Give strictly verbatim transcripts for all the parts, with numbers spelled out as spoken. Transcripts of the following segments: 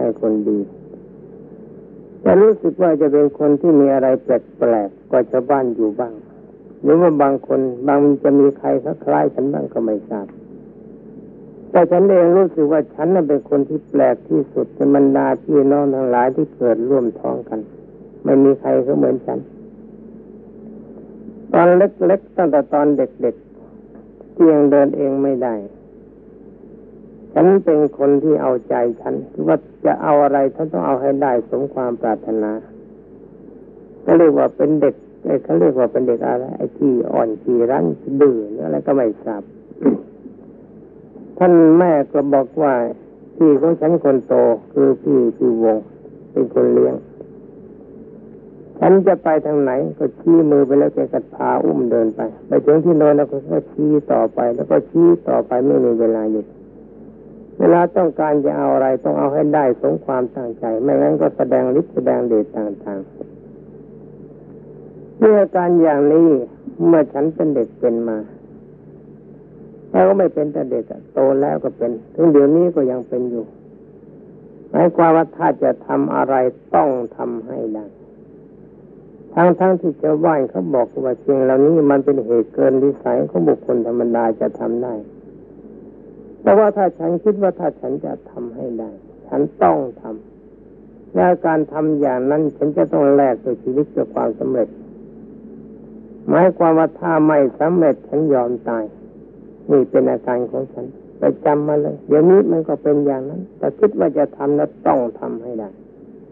คนดีแต่รู้สึกว่าจะเป็นคนที่มีอะไรแปลกๆกว่าชาวบ้านอยู่บ้างหรือว่าบางคนบางจะมีใครคล้ายฉันบ้างก็ไม่ทราบแต่ฉันเองรู้สึกว่าฉันน่ะเป็นคนที่แปลกที่สุดในบรรดาพี่น้องทั้งหลายที่เกิดร่วมท้องกันไม่มีใครเขาเหมือนฉันตอนเล็กๆตั้งแต่ตอนเด็กๆที่ยังเดินเองไม่ได้ฉันเป็นคนที่เอาใจฉันว่าจะเอาอะไรฉันต้องเอาให้ได้สมความปรารถนาก็เรียกว่าเป็นเด็กเขาเรียกว่าเป็นเด็กอะไรไอ้ที่อ่อนที่รั้นที่ดื้ออะไรก็ไม่ทราบ ท่านแม่ก็บอกว่าพี่ของฉันคนโตคือพี่พี่วงเป็นคนเลี้ยงฉันจะไปทางไหนก็ชี้มือไปแล้วแกก็พาอุ้มเดินไปไปถึงที่โน่นแล้วก็ชี้ต่อไปแล้วก็ชี้ต่อไปไม่มีเวลาหยุดเวลาต้องการจะเอาอะไรต้องเอาให้ได้สมความตั้งใจไม่งั้นก็แสดงฤทธิ์แสดงเดชต่างๆเมื่อการอย่างนี้เมื่อฉันเป็นเด็กเป็นมาแล้วก็ไม่เป็นแต่เด็กโตแล้วก็เป็นถึงเดี๋ยวนี้ก็ยังเป็นอยู่หมายความว่าถ้าจะทำอะไรต้องทำให้ได้ทั้งๆที่ชาวบ้านเขาบอกว่าสิ่งเหล่านี้มันเป็นเหตุเกินวิสัยของบุคคลธรรมดาจะทำได้แต่ว่าถ้าฉันคิดว่าถ้าฉันจะทำให้ได้ฉันต้องทำและการทำอย่างนั้นฉันจะต้องแลกด้วยชีวิตกับความสำเร็จหมายความว่าถ้าไม่สำเร็จฉันยอมตายนี่เป็นอาการของฉันไปจำมาเลยเดี๋ยวนี้มันก็เป็นอย่างนั้นแต่คิดว่าจะทำแล้วต้องทำให้ได้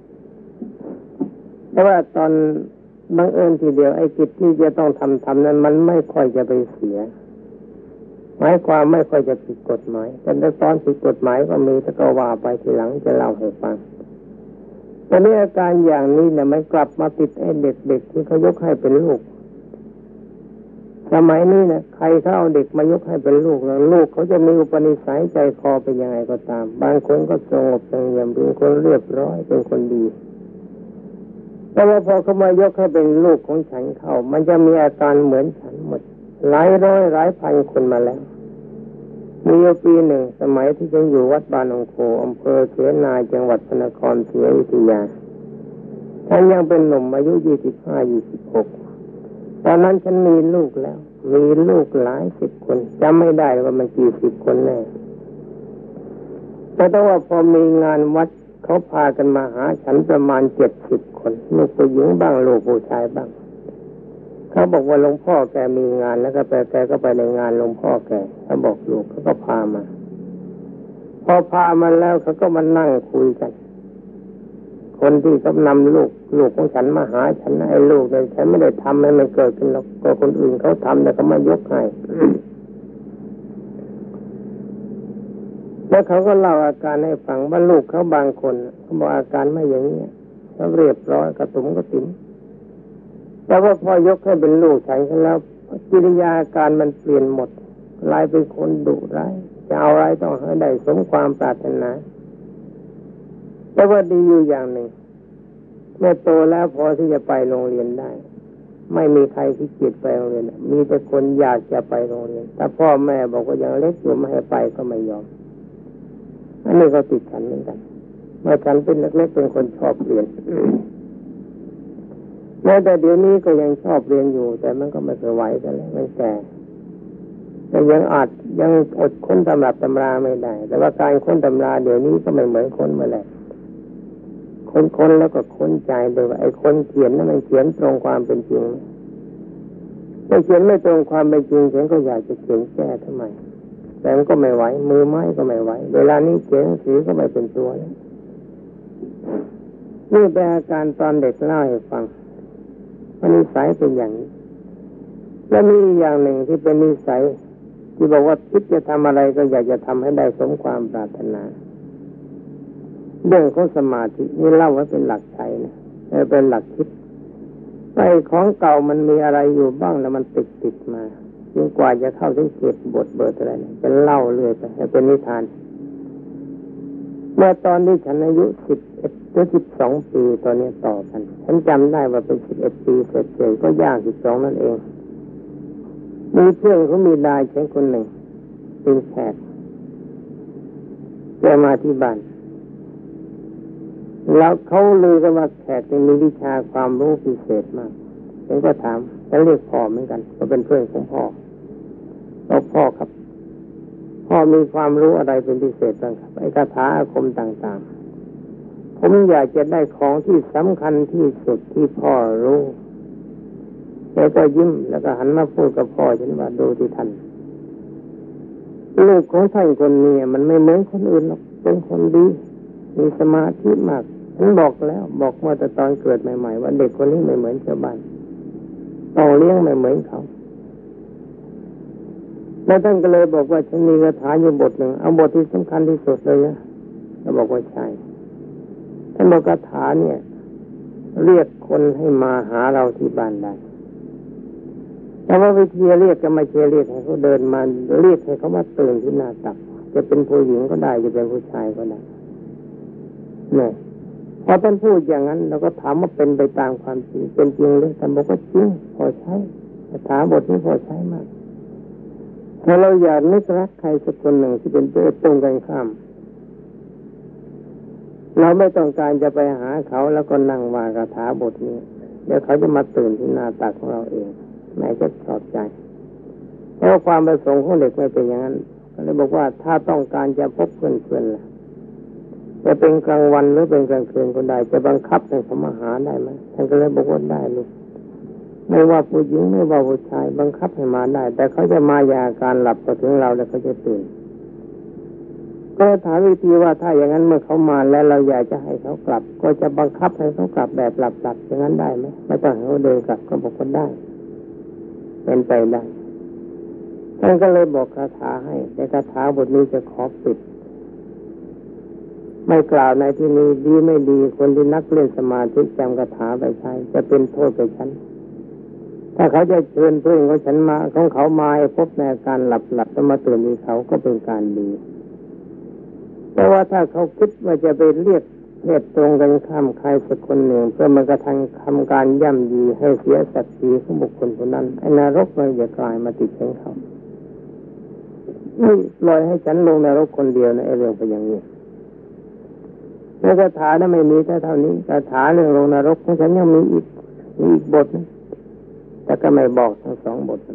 แต่ว่าตอนบังเอิญทีเดียวไอ้กิจที่จะต้องทำทำนั้นมันไม่ค่อยจะไปเสียหมายความไม่ค่อยจะผิดกฎหมายแต่ตอนผิดกฎหมายก็มีแต่ก็ว่าไปทีหลังจะเล่าให้ฟังตอนนี้อาการอย่างนี้เนี่ยมันกลับมาติดไอ้เด็กๆที่เขายกให้เป็นลูกสมัยนี้นะใครเขาเอาเด็กมายกให้เป็นลูกแล้วลูกเขาจะมีอุปนิสัยใจคอเป็นยังไงก็ตามบางคนก็สงบเสงี่ยมเป็นคนเรียบร้อยเป็นคนดีแต่ว่าพอเขามายกให้เป็นลูกของฉันเข้ามันจะมีอาการเหมือนฉันหมดหลายร้อยหลายพันคนมาแล้วมีอยู่ปีหนึ่งสมัยที่ฉันอยู่วัดบานองโคอำเภอเสนาจังหวัดพระนครศรีอยุธยาฉันยังเป็นหนุ่มอายุยี่สิบห้ายี่สิบหกตอนนั้นฉันมีลูกแล้วมีลูกหลายสิบคนจำไม่ได้ว่ามันกี่สิบคนแน่แต่ว่าพอมีงานวัดเขาพากันมาหาฉันประมาณเจ็ดสิบคนลูกผู้หญิงบ้างลูกผู้ชายบ้างเขาบอกว่าหลวงพ่อแกมีงานแล้วก็ไปแกก็ไปในงานหลวงพ่อแกเขาบอกลูกเขาก็พามาพอพามาแล้วเขาก็มานั่งคุยกันคนที่เขานำลูกลูกของฉันมาหาฉันไอ้ลูกเนี่ยฉันไม่ได้ทำให้มันเกิดขึ้นหรอกก็คนอื่นเขาทำแต่เขามายกให้ แล้วเขาก็เล่าอาการให้ฟังว่าลูกเขาบางคนเขาบอกอาการไม่อย่างนี้เขาเรียบร้อยกระตุ้มกระติ๋มแต่ว่าพอยกให้เป็นลูกฉันแล้วกิริยาอาการมันเปลี่ยนหมดกลายเป็นคนดุร้ายจะเอาอะไรต้องให้ได้สมความปรารถนาแต่ว่าดีอยู่อย่างหนึ่งเมื่อโตแล้วพอที่จะไปโรงเรียนได้ไม่มีใครที่เกียจไปโรงเรียนมีแต่คนอยากจะไปโรงเรียนแต่พ่อแม่บอกว่ายังเล็กอยู่ไม่ให้ไปก็ไม่ยอมอันนี้ก็ติดฉันเหมือนกันเมื่อฉันเป็นเล็กๆเป็นคนชอบเรียนแม้แต่เดี๋ยวนี้ก็ยังชอบเรียนอยู่แต่มันก็ไม่ไหวกันแล้วมันแก่แต่ยังอาจยังอดค้นตำรับตำราไม่ได้แต่ว่าการค้นตำราเดี๋ยวนี้ก็ไม่เหมือนค้นเมื่อไหร่ค้นๆแล้วก็ค้นใจโดยว่าไอ้คนเขียนนั้นมันเขียนตรงความเป็นจริงถ้าเขียนไม่ตรงความเป็นจริงฉันก็อยากจะเขียนแก้ทำไมแต่มันก็ไม่ไหวมือไม้ก็ไม่ไหวเวลานี้เขียนหนังสือก็ไม่เป็นตัวแล้วนี่เป็นอาการตอนเด็กเล่าให้ฟังว่านิสัยเป็นอย่างนี้และมีอย่างหนึ่งที่เป็นนิสัยที่บอกว่าคิดจะทำอะไรก็อยากจะทำให้ได้สมความปรารถนาเรื่องของสมาธินี่เล่าไว้เป็นหลักใช้นะเป็นหลักคิดไอ้ของเก่ามันมีอะไรอยู่บ้างแล้วมันติดติดมาจนกว่าจะเข้าถึงเขตบทเบิดอะไรเนี่ยเป็นเล่าเรื่อยไปเป็นนิทานเมื่อตอนที่ฉันอายุสิบเอ็ดหรือสิบสองปีตอนนี้ต่อกันฉันจำได้ว่าเป็นสิบเอ็ดปีเสร็จๆก็ย่างสิบสองนั่นเองมีเพื่อนเขามีนายฉันคนหนึ่งเป็นแขกแกมาที่บ้านแล้วเขาลือกันว่าแขกมีวิชาความรู้พิเศษมากผมก็ถามจะเรียกพ่อเหมือนกันก็เป็นเพื่อนของพ่อบอกพ่อครับพ่อมีความรู้อะไรเป็นพิเศษบ้างครับไอ้คาถาอาคมต่างๆผมอยากจะได้ของที่สำคัญที่สุดที่พ่อรู้แล้วก็ยิ้มแล้วก็หันมาพูดกับพ่อฉันว่าดูที่ท่านลูกของท่านคนนี้มันไม่เหมือนคนอื่นหรอกเป็นคนดีมีสมาธิมากฉันบอกแล้วบอกมาแต่ตอนเกิดใหม่ๆว่าเด็กคนนี้ไม่เหมือนชาวบ้านต้องเลี้ยงไม่เหมือนเขาแล้วท่านก็เลยบอกว่าฉันมีคาถาอยู่บทหนึ่งเอาบทที่สำคัญที่สุดเลยนะแล้วบอกว่าใช่ท่านบอกคาถาเนี่ยเรียกคนให้มาหาเราที่บ้านได้แต่ว่าวิธีเรียกก็ไม่ใช่เรียกให้เขาเดินมาเรียกให้เขามาตื่นที่หน้าตักจะเป็นผู้หญิงก็ได้จะเป็นผู้ชายก็ได้เนี่ยพอท่านพูดอย่างนั้นเราก็ถามว่าเป็นไปตามความจริงเป็นจริงหรือท่านบอกว่าจริงพอใช้คาถาบทนี้พอใช้มากถ้าเราอยากนึกรักใครสักคนหนึ่งที่เป็นตัวตรงกันข้ามเราไม่ต้องการจะไปหาเขาแล้วก็นั่งว่าคาถาบทนี้เดี๋ยวเขาจะมาตื่นที่หน้าตักของเราเองแม่จะชอบใจเพราะความประสงค์ของเด็กไม่เป็นอย่างนั้นก็เลยบอกว่าถ้าต้องการจะพบเพื่อนๆล่ะจะเป็นกลางวันหรือเป็นกลางคืนก็ได้จะบังคับให้เขามาหาได้ไหมท่านก็เลยบอกว่าได้เลยไม่ว่าผู้หญิงไม่ว่าผู้ชายบังคับให้มาได้แต่เขาจะมาอย่าการหลับพอถึงเราแล้วเขาจะตื่นก็ถามวิธีว่าถ้าอย่างนั้นเมื่อเขามาแล้วเราอยากจะให้เขากลับก็จะบังคับให้เขากลับแบบหลับๆอย่างนั้นได้ไหมไม่ต้องให้เขาเดินกลับก็บอกว่าได้เป็นไปได้ท่านก็เลยบอกคาถาให้แต่คาถาบทนี้จะขอปิดไม่กล่าวในที่นี้ดีไม่ดีคนที่นักเล่นสมาธิจำคาถาไปใช้จะเป็นโทษไปฉันถ้าเขาจะเชิญเพื่อนของฉันมาของเขามาให้พบในอาการหลับหลับแล้วมาตื่นมีเขาก็เป็นการดีแต่ว่าถ้าเขาคิดว่าจะไปเรียกเพศตรงกันข้ามใครสักคนหนึ่งเพื่อมันกระทำทำการย่ำยีให้เสียศักดิ์ศรีของบุคคลคนนั้นไอ้นรกมันจะกลายมาติดเชื้อเขาไม่ปล่อยให้ฉันลงนรกคนเดียวนะไอ้เรื่องเป็นอย่างนี้แล้วคาถานั้นไม่มีแต่เท่านี้คาถาเรื่องลงนรกของฉันยังมีอีกมีอีกบทนึงแต่ก็ไม่บอกทั้งสองบท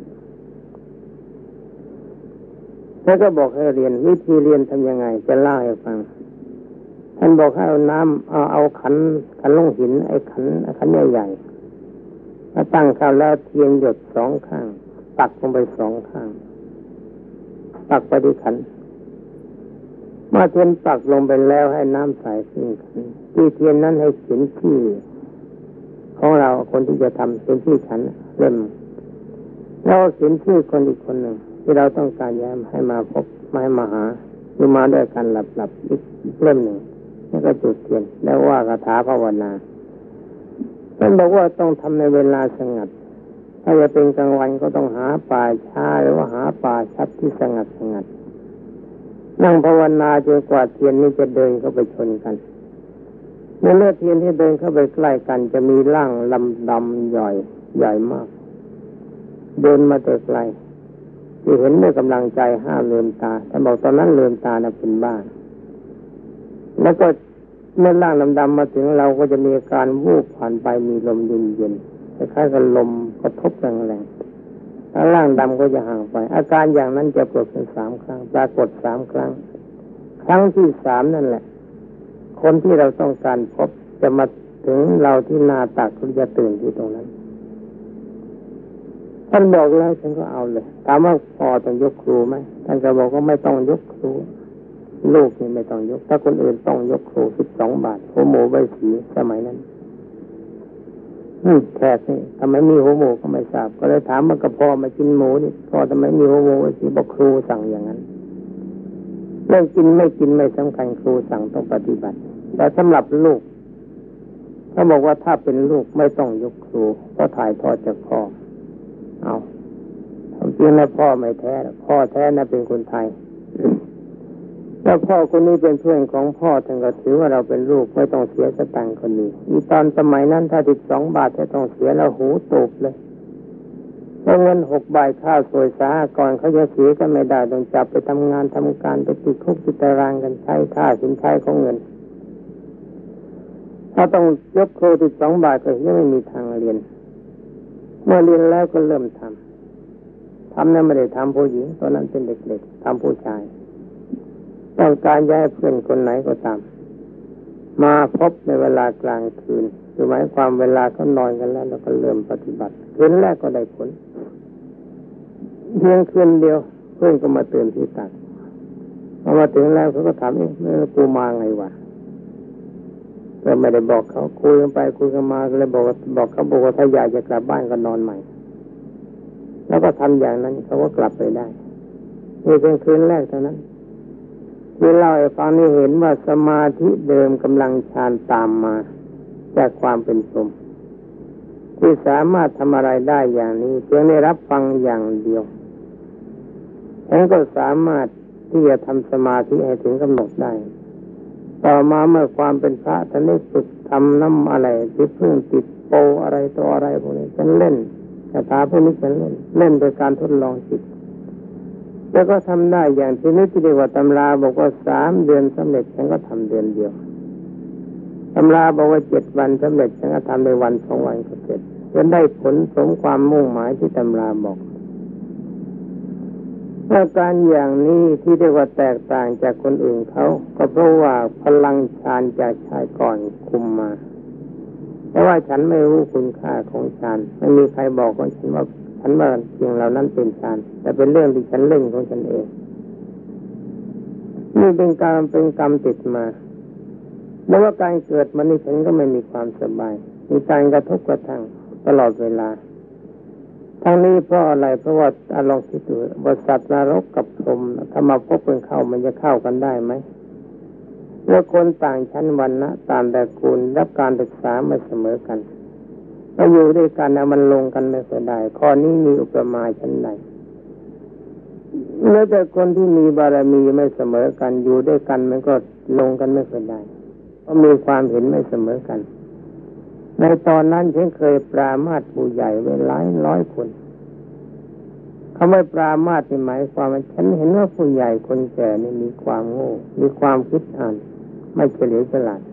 แล้วก็บอกให้เรียนวิธีเรียนทำยังไงจะเล่าให้ฟังท่านบอกให้เอาน้ำเอาเอาขันขันลงหินไอ้ขันขันใหญ่ๆมาตั้งเข้าแล้วเทียนหยดสองข้างตักลงไปสองข้างตักไปที่ขันเมื่อเทียนตักลงไปแล้วให้น้ำใสขึ้นขันที่เทียนนั้นให้เขียนชื่อของเราคนที่จะทำเป็นชื่อฉันเล่มแล้วเขียนชื่อคนอีกคนหนึ่งที่เราต้องการย้ำให้มาพบมาให้มาหาหรือมาด้วยกันหลับๆอีกเล่มหนึ่งแล้วก็จุดเทียนแล้วว่าคาถาภาวนาท่านบอกว่าต้องทำในเวลาสงัดถ้าจะเป็นกลางวันก็ต้องหาป่าช้าหรือว่าหาป่าชัดที่สงัดสงัดนั่งภาวนาจนกว่าเทียนนี้จะเดินเข้าไปชนกันเมื่อเลือดเทียนที่เดินเข้าไปใกล้กันจะมีร่างลำดำใหญ่ใหญ่มากเดินมาแต่ไกลที่เห็นด้วยกำลังใจห้ามลืมตาท่านบอกตอนนั้นลืมตาน่ะเป็นบ้าแล้วก็เมื่อร่างดำๆมาถึงเราก็จะมีอาการวูบผ่านไปมีลมเย็นๆคล้ายๆกับลมกระทบแรงๆแล้วร่างดำก็จะห่างไปอาการอย่างนั้นจะปรากฏเป็นสามครั้งปรากฏสามครั้งครั้งที่สามนั่นแหละคนที่เราต้องการพบจะมาถึงเราที่หน้าตักเขาจะตื่นที่ตรงนั้นท่านบอกแล้วฉันก็เอาเลยถามว่าพอต้องยกครูไหมท่านก็บอกว่าไม่ต้องยกครูลูกนี่ไม่ต้องยกถ้าคนอื่นต้องยกครูสิบสองบาทหัวหมูใบสีสมัยนั้นนี่แขกนี่ทำไมมีหัวหมูก็ไม่ทราบก็เลยถามมันก็พอมากินหมูนี่พอทำไมมีหัวหมูใบสีบอกครูสั่งอย่างนั้นเรื่องกินไม่กินไม่สำคัญครูสั่งต้องปฏิบัติแต่สำหรับลูกเขาบอกว่าถ้าเป็นลูกไม่ต้องยกครูเพราะถ่ายทอดจากพ่อเอาจริงนะพ่อไม่แท้พ่อแท้นะเป็นคนไทยแล้วพ่อคนนี้เป็นเพื่อนของพ่อท่านก็ถือว่าเราเป็นลูกไม่ต้องเสียสตังค์คนนี้อีตอนสมัยนั้นถ้าติดสองบาทจะต้องเสียแล้วหูตูบเลยเพราะเงินหกบาทค่าสวยสาก่อนเขาจะเสียก็ไม่ได้ต้องจับไปทำงานทำการไปติดคุกติดตารางกันใช้ค่าสินใช้ของเงินาต้องยกครูที่สองบาทก็ยังไม่มีทางเรียนเมื่อเรียนแล้วก็เริ่มทำทำนั้นไม่ได้ทำผู้หญิงตอนนั้นเป็นเด็กๆทำผู้ชายต้องการย้ายเพื่อนคนไหนก็ตามมาพบในเวลากลางคืนคือหมายความเวลาเขานอนกันแล้วเราก็เริ่มปฏิบัติคืนแรกก็ได้ผลเพียงคืนเดียวเพื่อนก็มาตื่นที่ตักพอมาถึงแล้วเขาก็ถามเอ๊ะกูมาไงวะก็ไม่ได้บอกเขาคุยกันไปคุยกันมาก็เลยบอกบอกเขาบอกว่าถ้าอยากจะกลับบ้านก็นอนใหม่แล้วก็ทำอย่างนั้นเขาก็กลับไปได้นี่เป็นคืนแรกเท่านั้นที่เล่าให้ฟังนี่เห็นว่าสมาธิเดิมกำลังฌานตามมาจากความเป็นสมที่สามารถทำอะไรได้อย่างนี้เพียงได้รับฟังอย่างเดียวฉันก็สามารถที่จะทำสมาธิให้ถึงกำหนดได้ต่อมาเมื่อความเป็นพระท่านได้ฝึกทำน้ำอะไรที่พึ่งติดโปอะไรต่ออะไรพวกนี้ฉันเล่นคาถาพวกนี้ฉันเล่นเล่นโดยการทดลองจิตแล้วก็ทำได้อย่างที่นี้ที่เรียกว่าตำราบอกว่าสามเดือนสำเร็จฉันก็ทำเดือนเดียวตำราบอกว่าเจ็ดวันสำเร็จฉันก็ทำในวันสองวันก็เสร็จจนได้ผลสมความมุ่งหมายที่ตำราบอกอาการอย่างนี้ที่เรียกว่าแตกต่างจากคนอื่นเขาก็เพราะว่าพลังฌานจากชายก่อนคุมมาแต่ว่าฉันไม่รู้คุณค่าของฌานไม่มีใครบอกว่าฉันว่าฉันว่าสิ่งเหล่านั้นเป็นฌานแต่เป็นเรื่องที่ฉันเล่นของฉันเองนี่เป็นการเป็นกรรมติดมาแล้วว่าการเกิดมันนี่ฉันก็ไม่มีความสบายมีการกระทบกระทั่งตลอดเวลาทั้งนี้เพราะอะไรเพราะว่าลองคิดดูว่าสัตว์นรกกับพรหมถ้ามาพบกันเข้ามันจะเข้ากันได้ไหมเมื่อคนต่างชั้นวรรณะตามตระกูลรับการศึกษาไม่เสมอกันมาอยู่ด้วยกันแล้วมันลงกันไม่ค่อยได้ข้อนี้มีอุปมาชั้นใดแล้วแต่คนที่มีบารมีไม่เสมอกันอยู่ด้วยกันมันก็ลงกันไม่ค่อยได้เพราะมีความเห็นไม่เสมอกันในตอนนั้นฉันเคยปรามาสผู้ใหญ่ไว้หลายร้อยคนเขาไม่ปรามาสในหมายความว่าฉันเห็นว่าผู้ใหญ่คนแก่นี่มีความโง่มีความคิดอ่านไม่เฉลียวฉลาด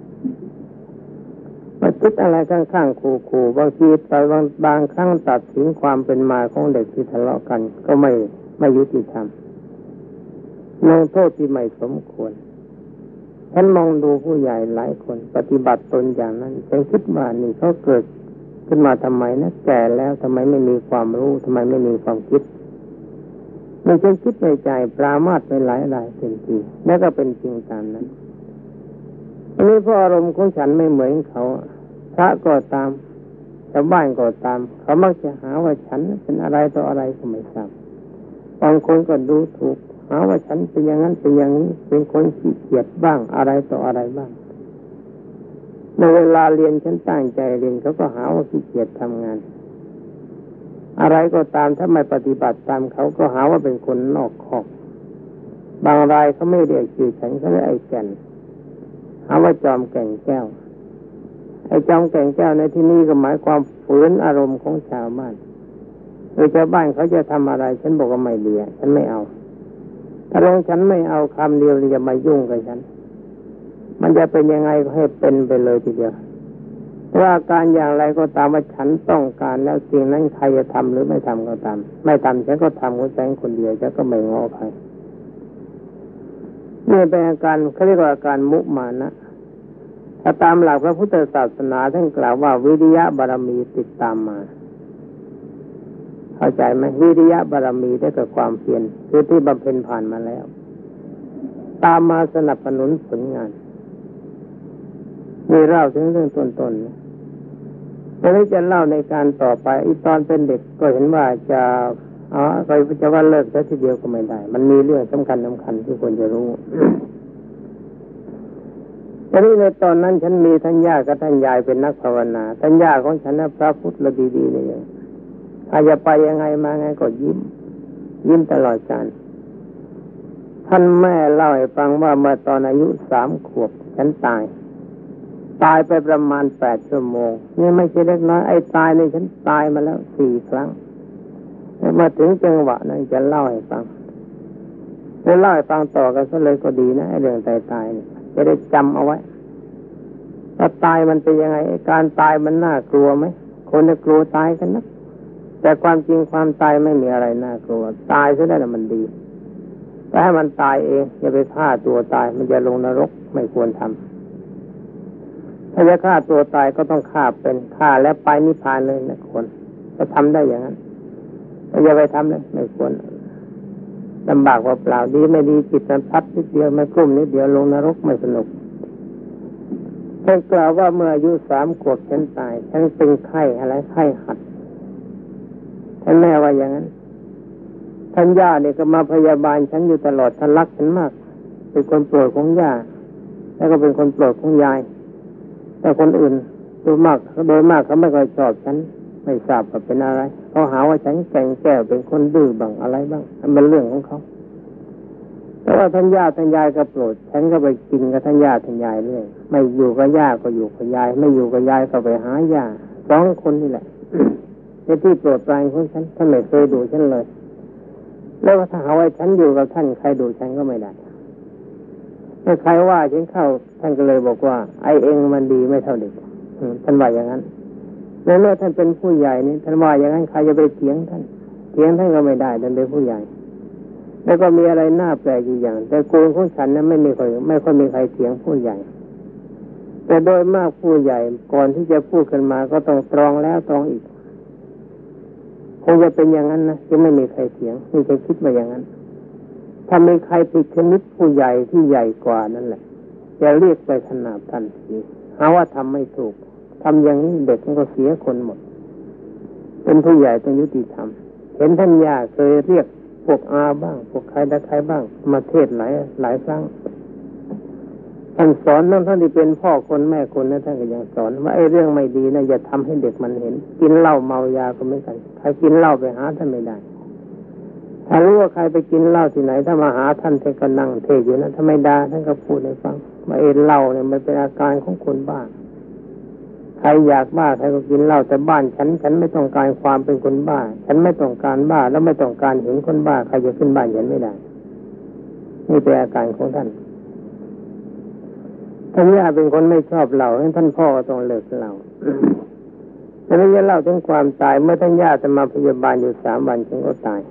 มาคิดอะไรข้างๆขู่ๆบางทีไปบางบางครั้งตัดสินความเป็นมาของเด็กที่ทะเลาะกันก็ไม่ไม่ยุติธรรมลงโทษที่ไม่สมควรฉันมองดูผู้ใหญ่หลายคนปฏิบัติตนอย่างนั้นฉันคิดว่านี่เขาเกิดขึ้นมาทำไมนะแก่แล้วทำไมไม่มีความรู้ทำไมไม่มีความคิดมันฉันคิดในใจปรามาสไปหลายหลายเป็นจริงแล้วก็เป็นจริงตามนั้นอันนี้เพราะอารมณ์ของฉันไม่เหมือนเขาพระก็ตามชาวบ้านก็ตามเขามักจะหาว่าฉันเป็นอะไรต่ออะไรก็ไม่ทราบบางคนก็ดูถูกหาว่าฉันเป็นอย่างนั้นเป็นอย่างนี้เป็นคนขี้เกียจบ้างอะไรต่ออะไรบ้างในเวลาเรียนฉันตั้งใจเรียนเขาก็หาว่าขี้เกียจทำงานอะไรก็ตามถ้าไม่ปฏิบัติตามเขาก็หาว่าเป็นคนนอกคอกบางรายเขาไม่เรียกชื่อฉันเขาเรียกไอ้แก่นหาว่าจอมแก่งแก้วไอ้จอมแก่งแก้วในที่นี้ก็หมายความฝืนอารมณ์ของชาวบ้านโดยชาวบ้านเขาจะทำอะไรฉันบอกว่าไม่ดีฉันไม่เอาถ้าลงฉันไม่เอาคำเดียวจะมายุ่งกับฉันมันจะเป็นยังไงก็ให้เป็นไปเลยทีเดียวว่าการอย่างไรก็ตามว่าฉันต้องการแล้วสิ่งนั้นใครจะทำหรือไม่ทำก็ตามไม่ทำฉันก็ทำของฉันคนเดียวฉันก็ไม่ง้อใครนี่เป็นอาการเขาเรียกว่าอาการมุมานะถ้าตามหลักพระพุทธศาสนาท่านกล่าวว่าวิริยะบารมีติดตามมาเข้าใจไหมวิริยะบารมีได้กับความเพียรคือที่บำเพ็ญผ่านมาแล้วตามมาสนับสนุนผลงานมีเล่าถึงเรื่องต้นๆนะแล้วจะเล่าในการต่อไปอีตอนเป็นเด็กก็เห็นว่าจะอ๋อใครจะว่าเลิกแค่ทีเดียวก็ไม่ได้มันมีเรื่องสำคัญสำคัญที่ควรจะรู้ ตอนนี้ในตอนนั้นฉันมีท่านย่ากับท่านยายเป็นนักภาวนาท่านย่าของฉันนะพระพุทธระดีๆเลยอาจจะไปยังไงมาไงก็ยิ้มยิ้มตลอดกาลท่านแม่เล่าให้ฟังว่าเมื่อตอนอายุสามขวบฉันตายตายไปประมาณแปดชั่วโมงนี่ไม่ใช่เล็กน้อยไอ้ตายนี่ฉันตายมาแล้วสี่ครั้งมาถึงจังหวะนั้นจะเล่าให้ฟังจะเล่าให้ฟังต่อกันซะเลยก็ดีนะไอ้เรื่องตายตายนี่จะได้จำเอาไว้ถ้าตายมันเป็นยังไงการตายมันน่ากลัวไหมคนจะกลัวตายกันนะแต่ความจริงความตายไม่มีอะไรน่ากลัวตายซะได้แล้วมันดีแต่ให้มันตายเองอย่าไปฆ่าตัวตายมันจะลงนรกไม่ควรทำถ้าจะฆ่าตัวตายก็ต้องฆ่าเป็นฆ่าแล้วไปนิพพานเลยนะคนจะทำได้อย่างนั้นอย่าไปทำเลยไม่ควรลำบากว่าเปล่าดีไม่ดีจิตมันพัดนิดเดียวไม่กลุ้มนิดเดียวลงนรกไม่สนุกท่านกล่าวว่าเมื่ออายุสามขวบฉันตายฉันเป็นไข้อะไรไข้หัดท่านแม่ว่าอย่างนั้นท่านย่าเนี่ยก็มาพยาบาลฉันอยู่ตลอดท่านรักฉันมากเป็นคนโปรดของย่าแล้วก็เป็นคนโปรดของยายแต่คนอื่นโดยมากโดยมากเขาไม่ค่อยชอบฉันไม่ทราบว่าเป็นอะไรเขาหาว่าฉันแก่งแก้วเป็นคนดื้อบ้างอะไรบ้างมันเป็นเรื่องของเขาแต่ว่าท่านย่าท่านยายก็โปรดฉันก็ไปกินกับท่านย่าท่านยายเรื่อยไม่อยู่กับย่าก็อยู่กับยายไม่อยู่กับยายก็ไปหาย่าสองคนนี่แหละ เป็นที่โปรดปรานของฉันท่านไม่เคยดูฉันเลยแล้วถ้าหาว่าฉันอยู่กับท่านใครดูฉันก็ไม่ได้ถ้าใครว่าฉันเข้าท่านก็เลยบอกว่าไอ้เองมันดีไม่เท่าเด็กท่านว่าอย่างนั้นแล้วเมื่อท่านเป็นผู้ใหญ่นี่ท่านว่าอย่างนั้นใครจะไปเถียงท่านเถียงท่านก็ไม่ได้ท่านเป็นผู้ใหญ่แล้วก็มีอะไรน่าแปลกอยู่อย่างแต่โกนของฉันนั้นไม่มีใครไม่ค่อยมีใครเถียงผู้ใหญ่แต่โดยมากผู้ใหญ่ก่อนที่จะพูดกันมาก็ต้องตรองแล้วตรองอีกคงจะเป็นอย่างนั้นนะจะไม่มีใครเถียงนี่จะคิดว่าอย่างนั้นถ้ามีใครผิดชนิดผู้ใหญ่ที่ใหญ่กว่านั่นแหละจะเรียกไปขนาบทันทีหาว่าทำไม่ถูกทำอย่างนี้เด็กมันก็เสียคนหมดเป็นผู้ใหญ่ต้องยุติธรรมเห็นท่านย่าเคยเรียกพวกอาบ้างพวกใครแต่ใครบ้างมาเทศหลายหลายครั้งท่านสอนนั่นท่านที่เป็นพ่อคนแม่คนนะท่านก็ยังสอนว่าไอ้เรื่องไม่ดีนะอย่าทำให้เด็กมันเห็นกินเหล้าเมายาก็ไม่กันใครกินเหล้าไปหาท่านไม่ได้ถ้ารู้ว่าใครไปกินเหล้าที่ไหนถ้ามาหาท่านท่านก็นั่งเทศอยู่นะถ้าไม่ด่าท่านก็พูดให้ฟังว่าไอ้เหล้าเนี่ยมันเป็นอาการของคนบ้าใครอยากบ้าใครก็กินเหล้าแต่บ้านฉันฉันไม่ต้องการความเป็นคนบ้าฉันไม่ต้องการบ้าแล้วไม่ต้องการเห็นคนบ้าใครจะขึ้นบ้านฉันไม่ได้นี่เป็นอาการของท่านท่านย่าเป็นคนไม่ชอบเหล้าท่านพ่อก็ต้องเลิกเหล้าแต่ไม่ใช่เล่าถึงความตายเมื่อท่านย่าจะมาพยาบาลอยู่สามวันฉันก็ตาย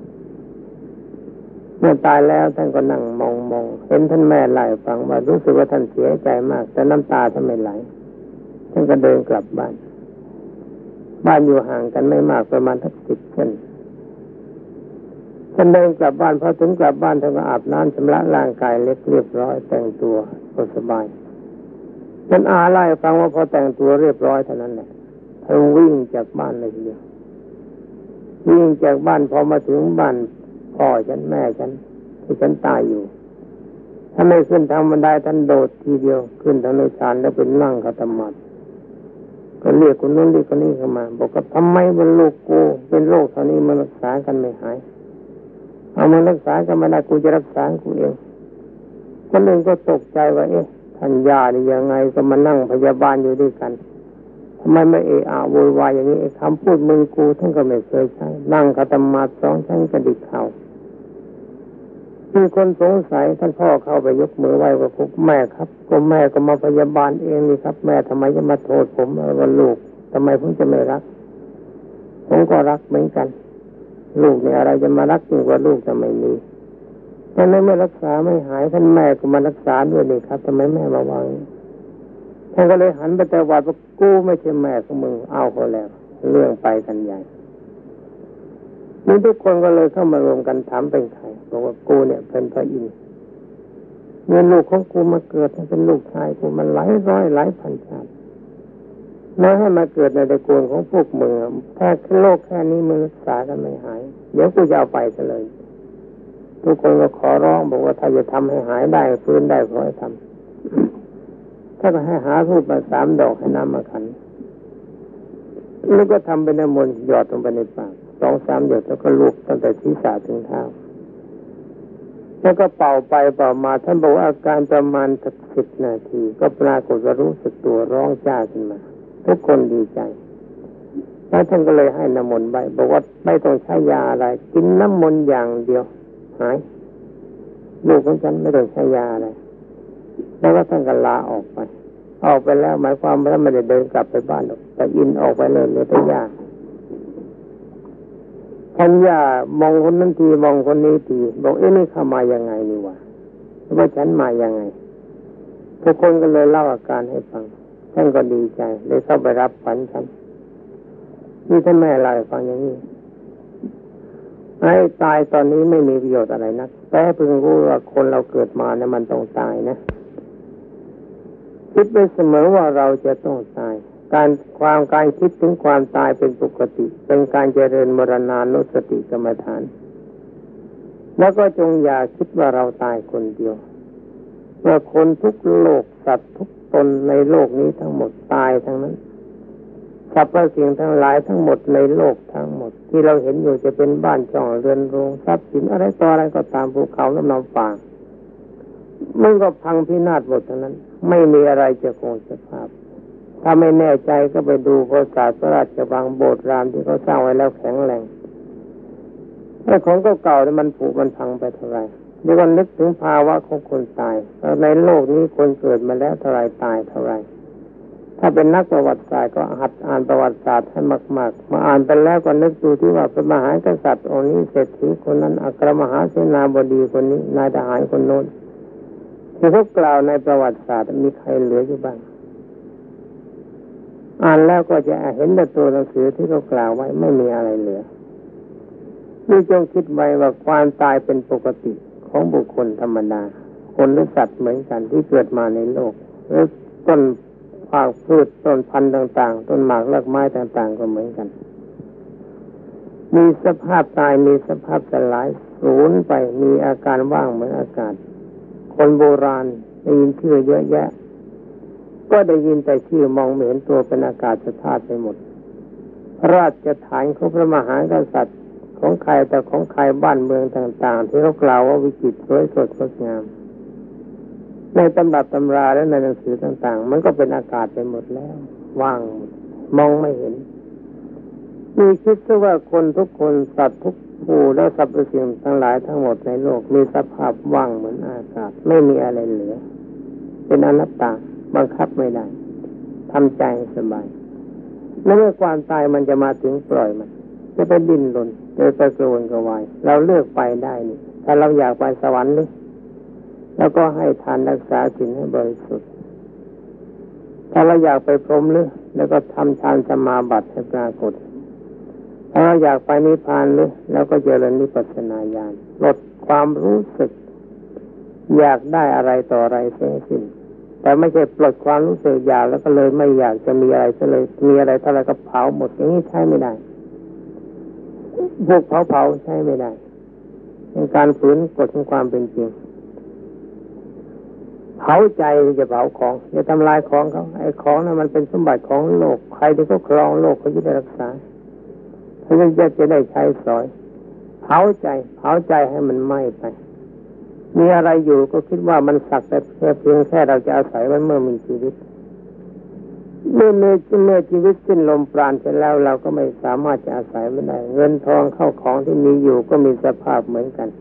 เมื่อตายแล้วท่านก็นั่งมองมองเห็นท่านแม่ไล่ฟังว่ารู้สึกว่าท่านเสียใจมากแต่น้ำตาท่านไม่ไหลท่านก็เดินกลับบ้านบ้านอยู่ห่างกันไม่มากประมาณสักสิบเส้นท่านเดินกลับบ้านพอถึงกลับบ้านท่านก็อาบน้ำชำระร่างกายเล็กเรียบร้อยแต่งตัวก็สบายท่านอาไล่ฟังว่าพอแต่งตัวเรียบร้อยเท่านั้นแหละท่านวิ่งจากบ้านเลยทีเดียววิ่งจากบ้านพอมาถึงบ้านพ่อฉันแม่ฉันที่ฉันตายอยู่ถ้าไม่ขึ้นทางบันไดท่านโดดทีเดียวขึ้นทางในศาลแล้วเป็นนั่งขัดสมาธิก็เรียกคนนู้นเรียกคนนี้เข้ามาบอกว่าทำไมเป็นโรคกูเป็นโรคเท่านี้มันรักษากันไม่หายเอามารักษากันไม่ได้กูจะรักษากูเองคนหนึ่งก็ตกใจว่าเอ๊ะท่านย่านี่ยังไงก็มานั่งพยาบาลอยู่ด้วยกันทำไมไม่เอะอะโวยวายอย่างนี้คำพูดมึงกูท่านก็ไม่เคยใช้นั่งขัดสมาธิสองชั้นกระดิกเข่ามีคนสงสัยท่านพ่อเข้าไปยกมือไหว้ว่าแม่ครับก็แม่ก็มาพยาบาลเองนี่ครับแม่ทำไมจะมาโทษผมว่าลูกทำไมผมจะไม่รักผมก็รักเหมือนกันลูกเนี่ยอะไรจะมารักยิ่งกว่าลูกจะไม่มีท่านไม่รักษาไม่หายท่านแม่ก็มารักษาด้วยนี่ครับทำไมแม่มาวางท่านก็เลยหันไปแต่ว่ากูไม่ใช่แม่ของมึงเอาเขาแล้วเรื่องไปกันใหญ่นี่ทุกคนก็เลยเข้ามารวมกันถามเป็นใครบอกว่ากูเนี่ยเป็นพระอินทร์เมื่อลูกของกูมาเกิดเป็นลูกชายกูมันหลายร้อยหลายพันชาติแล้วให้มาเกิดในตระกูลของพวกมึงแค่โลกแค่นี้มึงรักษากันไม่หายเดี๋ยวกูจะเอาไปซะเลยทุกคนก็ขอร้องบอกว่าถ้าจะทำให้หายได้ฟื้นได้ขอให้ทำถ้าก็ให้หารูปมาสามดอกให้น้ำมาขันแล้วก็ทำเป็นน้ำมนต์หยอดลงไปในปากสองสามหยดแล้วก็ลูบตั้งแต่ศีรษะถึงเท้าแล้วก็เป่าไปเป่ามาท่านบอกว่าอาการประมาณสักสิบนาทีก็ปรากฏว่ารู้สึกตัวร้องจ้าขึ้นมาทุกคนดีใจแล้วท่านก็เลยให้น้ำมนต์ไปบอกว่าไม่ต้องใช้ยาอะไรกินน้ำมนต์อย่างเดียวหายลูกของฉันไม่ต้องใช้ยาอะไรแล้วก็ท่านก็ลาออกไปออกไปแล้วหมายความว่าไม่ได้เดินกลับไปบ้านหรอกแต่อินออกไปเลยเลยแต่ยากท่านย่ามองคนนั้นทีมองคนนี้ทีบอกเอ๊ะนี่เข้ามายังไงนี่วะว่าฉันมายังไงทุกคนก็เลยเล่าอาการให้ฟังท่านก็ดีใจเลยเข้าไปรับฝันฉันนี่ท่านแม่เล่าให้ฟังอย่างนี้ไอ้ตายตอนนี้ไม่มีประโยชน์อะไรนักแต่เพิ่งรู้ว่าคนเราเกิดมาเนี่ยมันต้องตายนะคิดไปเสมอว่าเราจะต้องตายการความการคิดถึงความตายเป็นปกติเป็นการเจริญมรณานุสติกรรมฐานแล้วก็จงอย่าคิดว่าเราตายคนเดียวเมื่อคนทุกโลกสัตว์ทุกตนในโลกนี้ทั้งหมดตายทั้งนั้นสรรพสิ่งทั้งหลายทั้งหมดในโลกทั้งหมดที่เราเห็นอยู่จะเป็นบ้านช่องเรือนโรงทรัพย์สินอะไรต่ออะไรก็ตามภูเขาและน้ำป่ามันก็พังพินาศหมดทั้งนั้นไม่มีอะไรจะคงสภาพถ้าไม่แน่ใจก็ไปดูปราสาทพระราชวังโบสถ์รามที่เขาสร้างไว้แล้วแข็งแรงไอ้ของเก่าๆเนี่ยมันผุมันพังไปเท่าไรเดี๋ยวก็นึกถึงภาวะของคนตายแล้วในโลกนี้คนเกิดมาแล้วเท่าไรตายเท่าไรถ้าเป็นนักประวัติศาสตร์ก็หัดอ่านประวัติศาสตร์ให้มากๆมาอ่านไปแล้วก็นึกดูที่ว่าพระมหากษัตริย์องค์นี้เศรษฐีคนนั้นอัครมหาเสนาบดีคนนี้นายทหารคนโน้นที่เขากล่าวในประวัติศาสตร์มีใครเหลืออยู่บ้างอ่านแล้วก็จะเห็นแต่ตัวหนังสือที่เขากล่าวไว้ไม่มีอะไรเหลือนี่จงคิดไว้ว่าความตายเป็นปกติของบุคคลธรรมดาคนหรือสัตว์เหมือนกันที่เกิดมาในโลกหรือต้นภาคพืชต้นพันธุ์ต่างๆต้นหมากรากไม้ต่างๆก็เหมือนกันมีสภาพตายมีสภาพสลายสูญไปมีอาการว่างเหมือนอากาศคนโบราณได้ยินชื่อเยอะแยะก็ได้ยินแต่ชื่อมองไม่เห็นตัวเป็นอากาศธาตุไปหมดราชฐานของพระมหากษัตริย์ของใครแต่ของใครบ้านเมืองต่างๆที่เขากล่าวว่าวิจิตรสวยสดงดงามในตำรับตำราและในหนังสือต่างๆมันก็เป็นอากาศไปหมดแล้วว่างมองไม่เห็นมีคิดซะว่าคนทุกคนสัตว์ทุกผู้และสรรพสิ่งทั้งหลายทั้งหมดในโลกมีสภาพว่างเหมือนอากาศไม่มีอะไรเหลือเป็นอนัตตาบังคับไม่ได้ทำใจสบายแล้วเมื่อความตายมันจะมาถึงปล่อยมันจะไปดิ้นรนจะไปกระวนกระวายเราเลือกไปได้นี่ถ้าเราอยากไปสวรรค์นี่แล้วก็ให้ทานรักษาศีลให้บริสุทธิ์ถ้าเราอยากไปพรหมหรือแล้วก็ทำฌานสมาบัติให้ปรากฏถ้าเราอยากไปนิพพานหรือแล้วก็เจริญวิปัสสนาญาณลดความรู้สึกอยากได้อะไรต่ออะไรเสียสิ้นแต่ไม่ใช่ปลดความรู้สึกอยากแล้วก็เลยไม่อยากจะมีอะไรซะเลยมีอะไรเท่าไรก็เผาหมดอย่างนี้ใช้ไม่ได้พวกเผาๆใช้ไม่ได้เป็นการฝืนกฎของความเป็นจริงเผาใจจะเผาของจะทำลายของเขาไอ้ของนั้นมันเป็นสมบัติของโลกใครที่เขาครองโลกเขาจะได้รักษาเขาจะจะได้ใช้สอยเผาใจเผาใจให้มันไหม้ไปมีอะไรอยู่ก็คิดว่ามันสักแต่แค่เพียงแค่เราจะอาศัยมันเมื่อมีชีวิตเมื่อเมื่อเมื่อชีวิตสิ้นลมปราณเสร็จแล้วเราก็ไม่สามารถจะอาศัยมันได้เงินทองเข้าของที่มีอยู่ก็มีสภาพเหมือนกัน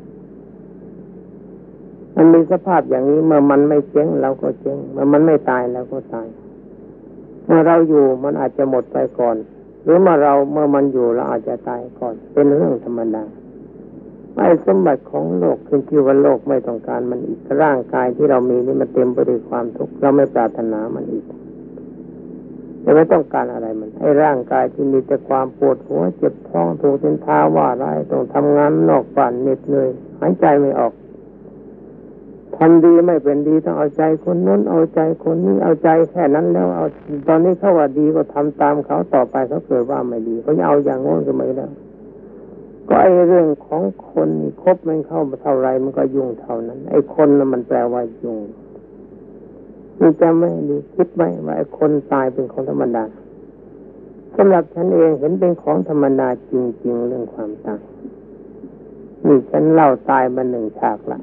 มันมีสภาพอย่างนี้เมื่อมันไม่เจ๊งเราก็เจ๊งเมื่อมันไม่ตายเราก็ตายเมื่อเราอยู่มันอาจจะหมดไปก่อนหรือเมื่อเราเมื่อมันอยู่เราอาจจะตายก่อนเป็นเรื่องธรรมดาไอ้สมบัติของโลกขึ้นชื่อว่าโลกไม่ต้องการมันอีกร่างกายที่เรามีนี่มันเต็มไปด้วยความทุกข์เราไม่ปรารถนามันอีกจะไม่ต้องการอะไรมันไอ้ร่างกายที่มีแต่ความปวดหัวเจ็บท้องถูกเป็นท้าว่าร้ายต้องทำงานนอกบ้านเหน็ดเหนื่อยหายใจไม่ออกทำดีไม่เป็นดีต้องเอาใจคนนู้นเอาใจคนนี้เอาใจแค่นั้นแล้วเอาตอนนี้เขาว่าดีก็ทำตามเขาต่อไปเขาเกิดว่าไม่ดีเขาจะเอาอย่างโน้นก็ไม่ได้ก็ไอ้เรื่องของคนนี่คบมันเข้าเท่าไรมันก็ยุ่งเท่านั้นไอ้คนน่ะมันแปลว่ายุ่งนี่จะไม่ดีคิดไหมว่าไอ้คนตายเป็นของธรรมดาสำหรับฉันเองเห็นเป็นของธรรมดาจริงๆเรื่องความตายนี่ฉันเล่าตายมาหนึ่งฉากละ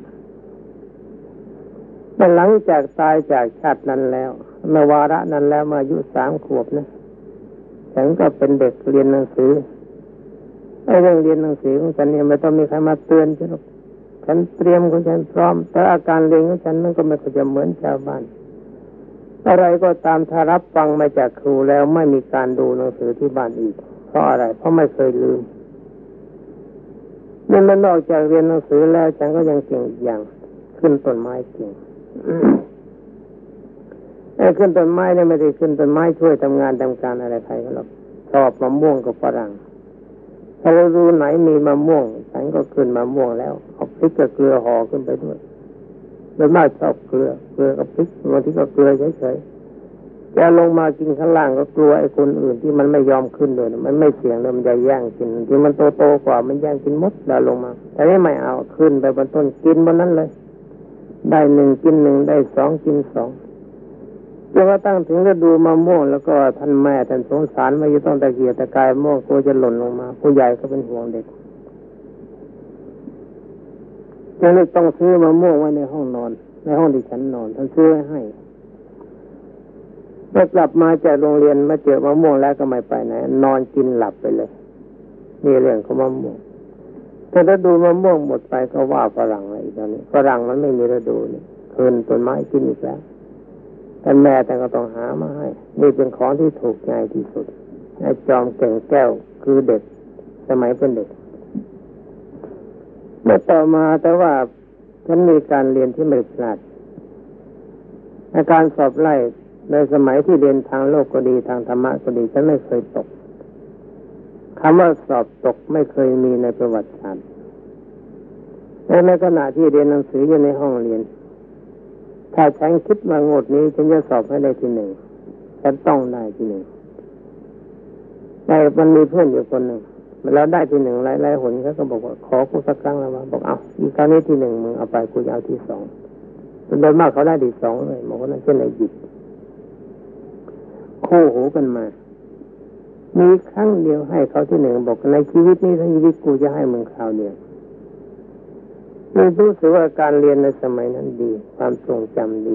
แต่หลังจากตายจากชาตินั้นแล้วเมื่อวาระนั้นแล้วมาอายุสามขวบนะฉันก็เป็นเด็กเรียนหนังสือไอ้เรื่องเรียนหนังสือของฉันเนี่ยไม่ต้องมีใครมาเตือนฉันหรอกฉันเตรียมของฉันพร้อมแต่อาการเรียนของฉันมันก็ไม่ค่อยจะเหมือนชาวบ้านอะไรก็ตามถ้ารับฟังมาจากครูแล้วไม่มีการดูหนังสือที่บ้านอีกเพราะอะไรเพราะไม่เคยลืมนี่มันนอกจากเรียนหนังสือแล้วฉันก็ยังเก่งอีกอย่างขึ้นต้นไม้เก่ง ไอ้ขึ้นต้นไม้เนี่ยไม่ได้ขึ้นต้นไม้ช่วยทำงานทำการอะไรใครก็หรอกชอบมะม่วงกับฝรั่งถ้าเราดูไหนมีมะม่วงฉันก็ขึ้นมะม่วงแล้วเอาพริกกับเกลือห่อขึ้นไปด้วยโดยมากชอบเกลือเกลือกับพริกบางทีก็เกลือเฉยๆแกลงมากินข้างล่างก็กลัวไอ้คนอื่นที่มันไม่ยอมขึ้นเลยมันไม่เสี่ยงเลยมันจะแย่งกินที่มันโตๆกว่ามันแย่งกินหมดแล้วลงมาแต่นี่ไม่เอาขึ้นไปบนต้นกินบนนั้นเลยได้หนึ่งกินหนึ่งได้สองกินสองจนกระทั่งถึงฤดูมะม่วงแล้วก็ท่านแม่ท่านสงสารไม่ต้องตะเกียกตะกายมะม่วงกลัวจะหล่นลงมาผู้ใหญ่ก็เป็นห่วงเด็กยังเลยต้องซื้อมะม่วงไว้ในห้องนอนในห้องที่ฉันนอนท่านซื้อให้เมื่อกลับมาจากโรงเรียนมาเจอมะม่วงแล้วก็ไม่ไปไหนนอนกินหลับไปเลยนี่เรื่องของมะม่วงแต่ถ้าดูมะม่วงหมดไปก็ว่าฝรั่งอะไรตอนนี้ฝรั่งมันไม่มีฤดูนี่คืนต้นไม้กินอีกแล้วแต่แม่แต่ก็ต้องหามาให้นี่เป็นของที่ถูกใจที่สุดไอ้จอมเก่งแก้วคือเด็กสมัยเป็นเด็กเมื่อต่อมาแต่ว่าฉันมีการเรียนที่ไม่พลาดในการสอบไล่ในสมัยที่เรียนทางโลกก็ดีทางธรรมะก็ดีฉันไม่เคยตกคำว่าสอบตกไม่เคยมีในประวัติศาสตร์และในขณะที่เรียนหนังสืออยู่ในห้องเรียนถ้าฉันคิดว่างดนี้ฉันจะสอบให้ได้ที่หนึ่งฉันต้องได้ที่หนึ่งแต่มันมีเพื่อนอยู่คนหนึ่งแล้วได้ที่หนึ่งหลายๆหนเขาก็บอกว่าขอกูสักครั้งแล้วว่าบอกเอาอีกครั้งนี้ที่หนึ่งมึงเอาไปกูจะเอาที่สองโดยมากเขาได้ที่สองเลยบอกว่านั่นเช่นไอ้หยิบคู่หูกันมามีครั้งเดียวให้เขาที่หนึ่งบอกในชีวิตนี้ทั้งชีวิตกูจะให้มึงคราวเดียวนี่รู้สึกว่าการเรียนในสมัยนั้นดีความทรงจำดี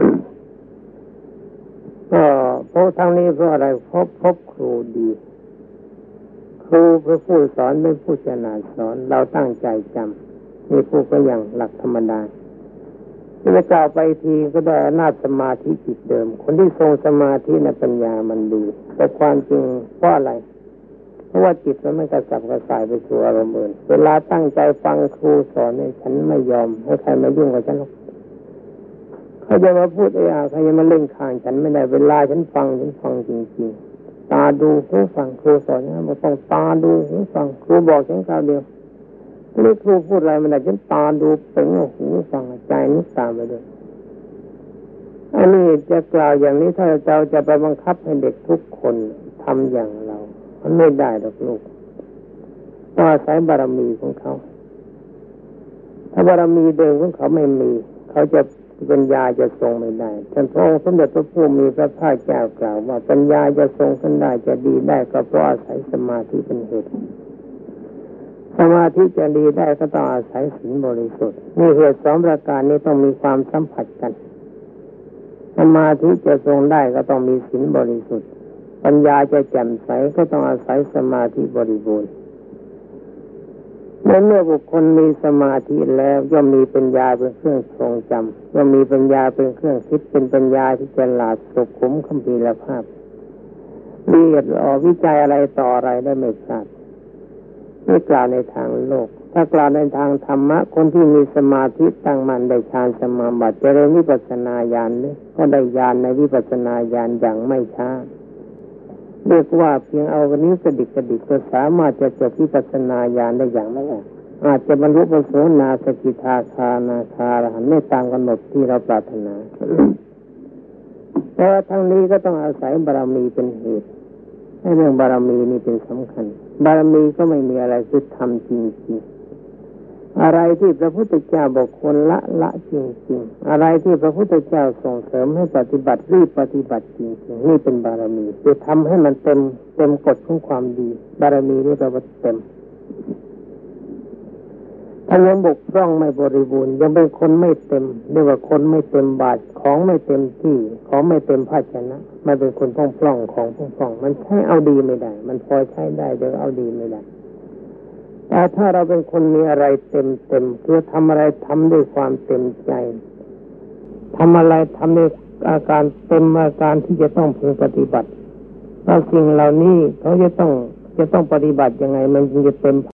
ก็เพราะทั้งนี้เพราะอะไรพบพบครูดีครูเป็นผู้สอนเป็นผู้ฉลาดสอนเราตั้งใจจำนี่ผู้ก็อย่างหลักธรรมดาที่จะกล่าวไปทีก็ได้อำนาจสมาธิจิตเดิมคนที่ทรงสมาธิในปัญญามันดีแต่ความจริงเพราะอะไรเพราะว่าจิตมันไม่กระสับกระส่ายไปสู่อารมณ์อื่นเวลาตั้งใจฟังครูสอนเนี่ยฉันไม่ยอมให้ใครมายุ่งกับฉันหรอกเขาจะมาพูดเอะใครจะมาเล่นข้างฉันไม่ได้เวลาฉันฟังฉันฟังจริงๆตาดูหูฟังครูสอนนะมันต้องตาดูหูฟังครูบอกฉันคราวเดียวนี่ครูพูดอะไรมันได้ฉันตาดูเป่งหูฟังใจนึกตามไปด้วยอันนี้จะกล่าวอย่างนี้ถ้าเราจะไปบังคับให้เด็กทุกคนทำอย่างเรามันไม่ได้หรอกลูกต้องอาศัยบารมีของเขาถ้าบารมีเดิมของเขาไม่มีเขาจะปัญญาจะทรงไม่ได้ท่านพระองค์สมเด็จพระผู้มีพระภาคเจ้ากล่าวว่าปัญญาจะทรงขึ้นได้จะดีได้ก็เพราะอาศัยสมาธิเป็นเหตุสมาธิจะดีได้ก็ต้องอาศัยศีลบริสุทธิ์นี่เหตุสองประการนี้ต้องมีความสัมผัสกันสมาธิจะทรงได้ก็ต้องมีศีลบริสุทธิ์ปัญญาจะแจ่มใสก็ต้องอาศัยสมาธิบริบูรณ์เมื่อบุคคลมีสมาธิแล้วย่อมมีปัญญาเป็นเครื่องทรงจำย่อมมีปัญญาเป็นเครื่องคิดเป็นปัญญาที่ฉลาดสุขุมคัมภีรภาพละเอียดอ่อนวิจัยอะไรต่ออะไรได้ไม่พลาดนี่กล่าวในทางโลกถ้ากล่าวในทางธรรมะคนที่มีสมาธิตั้งมั่นได้ฌานสมาบัติเจริญวิปัสสนาญาณนี่ก็ได้ญาณในวิปัสสนาญาณอย่างไม่ช้าเรียกว่าเพียงเอาวันนี้กระดิกกระดิกก็สามารถจะจบวิปัสสนาญาณได้อย่างไม่ยากอาจจะบรรลุพระโสดาสกิทาคานาคาอรหันต์ไม่ตามกำหนดที่เราปรารถนา แต่ทั้งนี้ก็ต้องอาศัยบารมีเป็นเหตุให้เรื่องบารมีนี่เป็นสำคัญบารมีก็ไม่มีอะไรคือทำจริงๆอะไรที่พระพุทธเจ้าบอกคนละละจริงๆอะไรที่พระพุทธเจ้าส่งเสริมให้ปฏิบัติรีบปฏิบัติจริงๆนี่เป็นบารมีคือทำให้มันเต็มเต็มกฎของความดีบารมีนี่แปลว่าเต็มถ้ายังบกพร่องไม่บริบูรณ์ยังเป็นคนไม่เต็มเรียกว่าคนไม่เต็มบาตรของไม่เต็มที่ของไม่เต็มภาชนะไม่เป็นคนพร่องพร่องของพร่องพร่องมันใช้เอาดีไม่ได้มันพอใช้ได้แต่เอาดีไม่ได้แต่ถ้าเราเป็นคนมีอะไรเต็มเต็มคือทำอะไรทำด้วยความเต็มใจทำอะไรทำด้วยอาการเต็มอาการที่จะต้องพึงปฏิบัติเพราะสิ่งเหล่านี้เขาจะต้องจะต้องปฏิบัติยังไงมันจึงจะเต็ม